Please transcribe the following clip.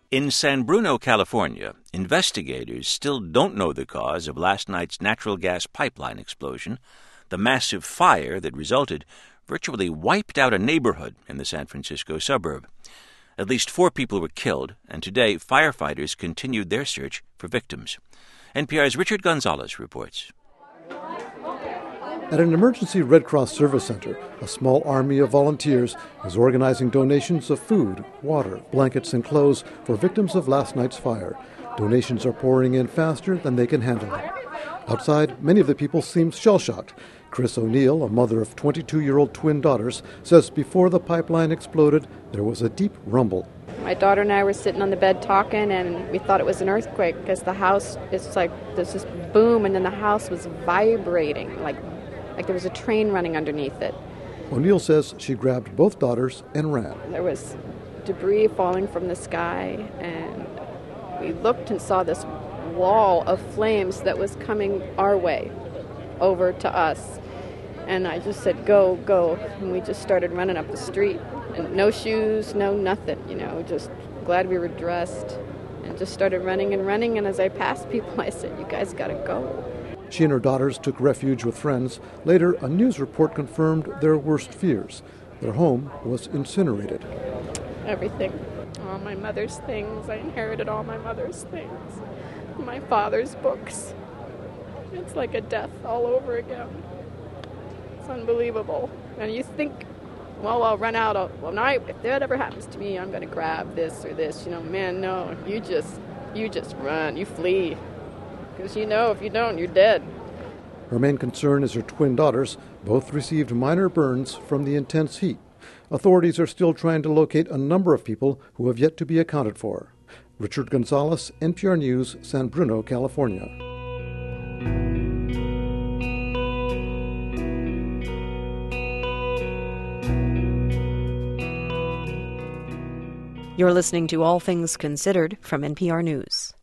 In San Bruno, California, investigators still don't know the cause of last night's natural gas pipeline explosion. The massive fire that resulted virtually wiped out a neighborhood in the San Francisco suburb. At least 4 people were killed, and today firefighters continued their search for victims. NPR's Richard Gonzalez reports. At an emergency Red Cross service center, a small army of volunteers is organizing donations of food, water, blankets, and clothes for victims of last night's fire. Donations are pouring in faster than they can handle them. Outside, many of the people seem shell-shocked. Chris O'Neill, a mother of 22-year-old twin daughters, says before the pipeline exploded, there was a deep rumble. My daughter and I were sitting on the bed talking, and we thought it was an earthquake because the house, it's like there's this boom, and then the house was vibrating, like there was a train running underneath it. O'Neill says she grabbed both daughters and ran. There was debris falling from the sky, and we looked and saw this wall of flames that was coming our way over to us. And I just said, go, go. And we just started running up the street. And no shoes, no nothing, just glad we were dressed. And just started running. And as I passed people, I said, you guys got to go. She and her daughters took refuge with friends. Later, a news report confirmed their worst fears. Their home was incinerated. Everything. All my mother's things. I inherited all my mother's things. My father's books. It's like a death all over again. It's unbelievable. And you think, well, I'll run out. If that ever happens to me, I'm going to grab this or this. Man, no. You just run. You flee. Because if you don't, you're dead. Her main concern is her twin daughters. Both received minor burns from the intense heat. Authorities are still trying to locate a number of people who have yet to be accounted for. Richard Gonzalez, NPR News, San Bruno, California. You're listening to All Things Considered from NPR News.